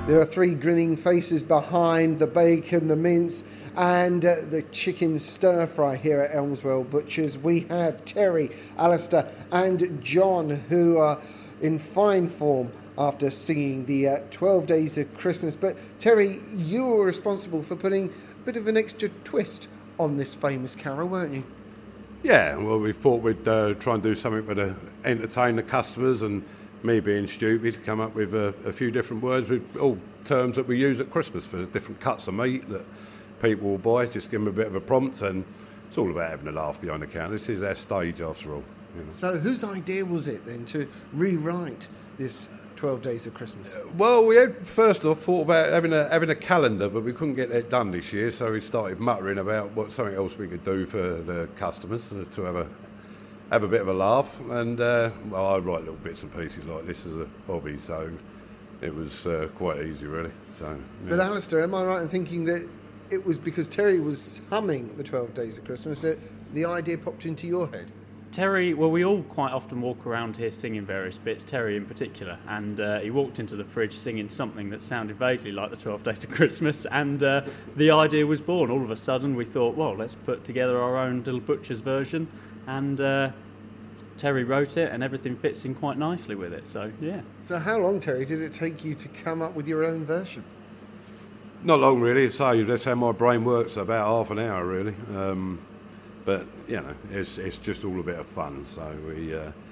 There are 3 grinning faces behind the bacon, the mince, and the chicken stir-fry here at Elmswell Butchers. We have Terry, Alistair and John, who are in fine form after singing the 12 Days of Christmas. But Terry, you were responsible for putting a bit of an extra twist on this famous carol, weren't you? Yeah, well, we thought we'd try and do something to entertain the customers, and me being stupid, come up with a few different words with all terms that we use at Christmas for different cuts of meat that people will buy. Just give them a bit of a prompt, and it's all about having a laugh behind the counter. This is our stage, after all. You know. So whose idea was it then to rewrite this 12 Days of Christmas? Well, we had first off thought about having a calendar, but we couldn't get that done this year, so we started muttering about something else we could do for the customers to have a bit of a laugh. And I write little bits and pieces like this as a hobby, so it was quite easy, really. So, yeah. But Alistair, am I right in thinking that it was because Terry was humming the 12 Days of Christmas that the idea popped into your head? Terry, well, we all quite often walk around here singing various bits, Terry in particular, and he walked into the fridge singing something that sounded vaguely like the 12 Days of Christmas, and the idea was born. All of a sudden we thought, well, let's put together our own little butcher's version, and Terry wrote it, and everything fits in quite nicely with it, so yeah. So how long, Terry, did it take you to come up with your own version? Not long, really. So that's how my brain works, about half an hour, really. But, you know, it's just all a bit of fun. So we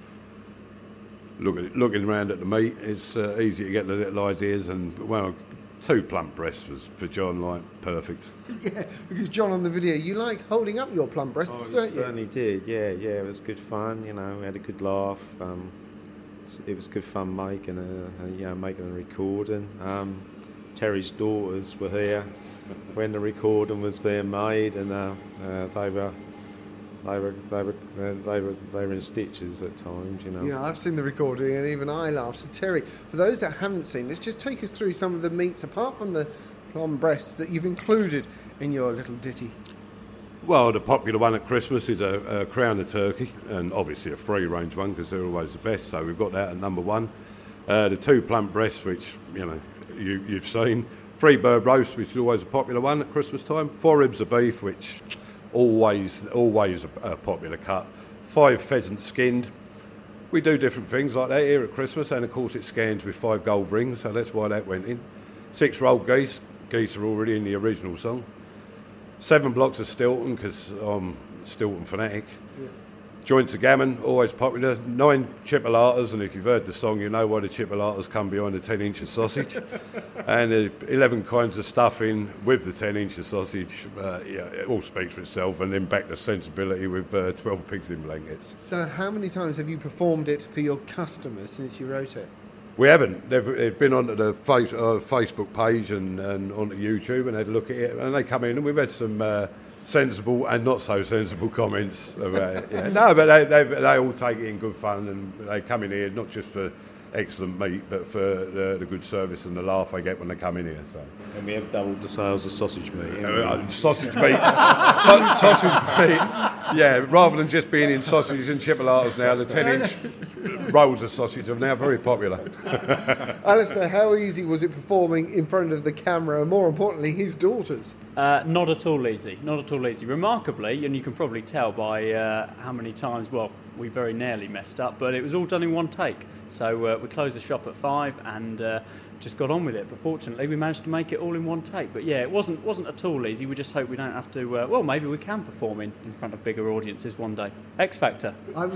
looking around at the meat, it's easy to get the little ideas. And, well, 2 plump breasts was, for John, like, perfect. Yeah, because John, on the video, you like holding up your plump breasts, don't you? Certainly did, yeah, it was good fun, you know, we had a good laugh. It was good fun making a recording. Terry's daughters were here when the recording was being made, and they were in stitches at times, you know. Yeah, I've seen the recording, and even I laughed. So Terry, for those that haven't seen this, just take us through some of the meats apart from the plum breasts that you've included in your little ditty. Well, the popular one at Christmas is a crown of turkey, and obviously a free-range one because they're always the best. So we've got that at number 1. The 2 plump breasts, which you know you've seen. 3 bird roast, which is always a popular one at Christmas time. 4 ribs of beef, which always a popular cut. 5 pheasants skinned. We do different things like that here at Christmas, and of course it scans with 5 gold rings, so that's why that went in. 6 rolled geese. Geese are already in the original song. 7 blocks of Stilton, because I'm Stilton fanatic. Yeah. Joints of gammon, always popular. 9 chipolatas, and if you've heard the song, you know why the chipolatas come behind the 10-inch of sausage. And 11 kinds of stuffing with the 10-inch of sausage. It all speaks for itself, and then back to sensibility with 12 pigs in blankets. So how many times have you performed it for your customers since you wrote it? We haven't. They've been onto the Facebook page and onto YouTube and had a look at it, and they come in, and we've had some sensible and not so sensible comments about it. Yeah. No, but they all take it in good fun, and they come in here not just for excellent meat, but for the good service and the laugh they get when they come in here. So. And we have doubled the sales of sausage meat. Sausage meat. Sausage meat. Yeah, rather than just being in sausages and chipolatas now, the 10-inch rolls of sausage are now very popular. Alistair, how easy was it performing in front of the camera, and more importantly, his daughters? Not at all easy. Not at all easy. Remarkably, and you can probably tell by how many times, well, we very nearly messed up, but it was all done in one take. So we closed the shop at 5 and just got on with it. But fortunately, we managed to make it all in one take. But yeah, it wasn't at all easy. We just hope we don't have to. Well, maybe we can perform in front of bigger audiences one day. X Factor.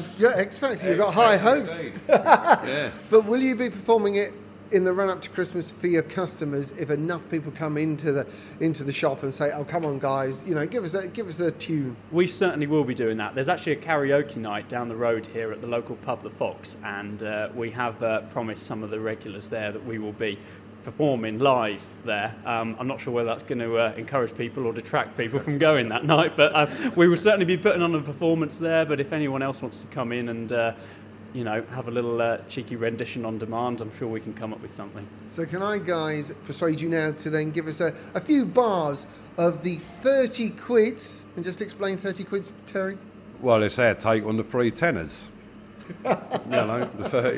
X Factor. You've got high hopes. Yeah. But will you be performing it in the run up to Christmas for your customers if enough people come into the shop and say, "Oh, come on, guys, you know, give us a tune"? We certainly will be doing that. There's actually a karaoke night down the road here at the local pub, The Fox, and we have promised some of the regulars there that we will be performing live there. I'm not sure whether that's going to encourage people or detract people from going that night, but we will certainly be putting on a performance there. But if anyone else wants to come in and have a little cheeky rendition on demand, I'm sure we can come up with something. So can I, guys, persuade you now to then give us a few bars of the 30 quids, and just explain 30 quids, Terry? Well, it's our take on the 3 tenors. The 30